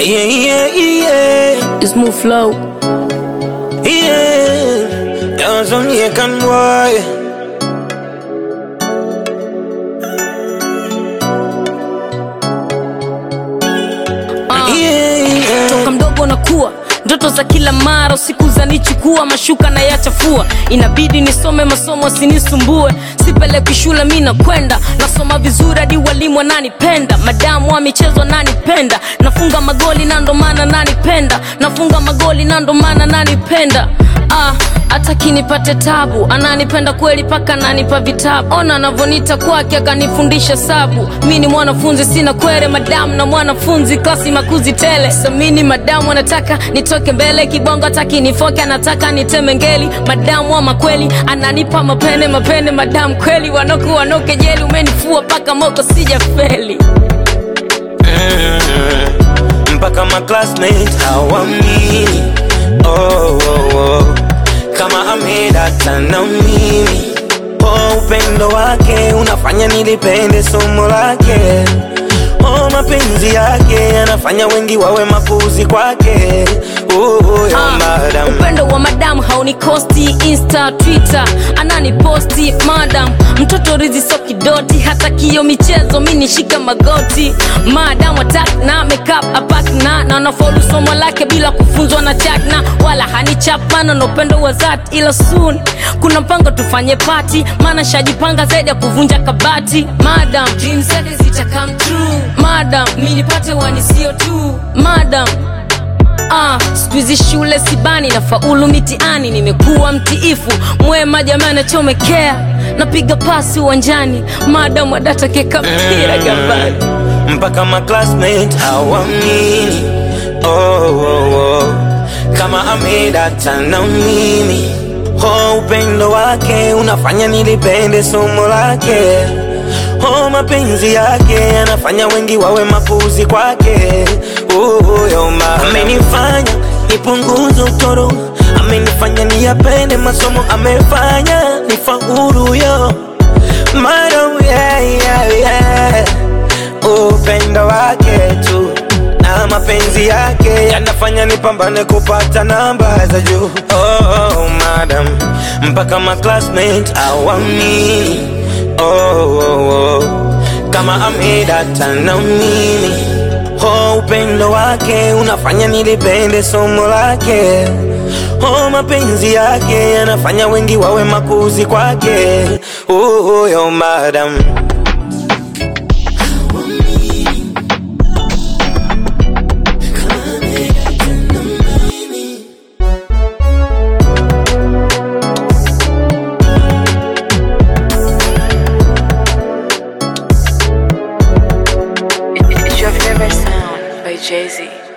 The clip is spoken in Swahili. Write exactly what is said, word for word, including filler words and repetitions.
Yeah, yeah, yeah. It's Smooth Flow. Yeah, that's on you can boy. Uh, yeah. Toka mdogo na kuwa ndoto za kila mara, usiku zanichukua, mashuka na yachafua. Inabidi nisome masomo sinisumbue, sipeleki shule mimi nakwenda. Nasoma vizuri hadi walimu wananipenda, madamu wa michezo nanipenda. Nafunga magoli na ndo maana nanipenda, nafunga magoli na ndo maana nanipenda. Ah, hata kinipate tabu, ananipenda kweli paka ananipa vitabu. Ona anavonita kwake akanifundisha sabu. Mimi ni mwanafunzi sina kwere, madamu na mwanafunzi klasi makuzi tele. Samini madamu anataka nitoke mbele, kibongo taki nifoke, anataka niteme ngeli. Madamu wa makweli ananipa mapene mapene, madamu kweli wanoku wanoke jeli. Umenifua paka moko sija feli. Mm, mpaka ma classmates hawamini. Oh, oh, oh. Kama amedata na mimi. Oh, upendo wake unafanya nilipende somo lake. Oh, mapenzi yake anafanya wengi wawe mapuzi kwake. Oh, oh, yo, uh, madam. Upendo wa madam haunikosti, Insta, Twitter ananiposti madam. Mtoto rizi so kidoti, hata kiyo michezo mini shika magoti. Madam attack na makeup apak na na nafollow somo lake bila kufunzwa na chakna. Wala hanichapana na upendo wa zati, ila soon kuna mpango tufanye party, maana shajipanga zaidi ya kuvunja kabati. Madam dreams zake zita come true. Madam mimi nipate wani sio tu. Madam Ah, squeeze shule sibani na faulu mitiani, nimekuwa mtiifu mwema jamani nachomekea, napiga pasi uwanjani, madam wadata keka mpira gambani. Mpaka ma classmates hawamini. Oh, oh, oh. Kama amedata na mimi. Oh, upendo wake unafanya nilipende somo lake. Oh, mapenzi yake anafanya wengi wawe mapuzi kwake. Oh, yo, ma amenifanya nipunguze utoro, amenifanya niyapende masomo, amefanya nifaulu yo. Madam, yeah, yeah, yeah. Upendo wake tu na mapenzi yake yanafanya nipambane kupata namba za juu. Oh, oh, madam, mpaka ma classmates hawamini. Oh, oh, oh. Kama amedata na mimi. Oh, upendo wake unafanya nilipende somo lake. Oh, mapenzi yake yanafanya wengi wawe makuzi kwake. Oh, oh, yo, madam. It's your favorite sound by Jay-Z.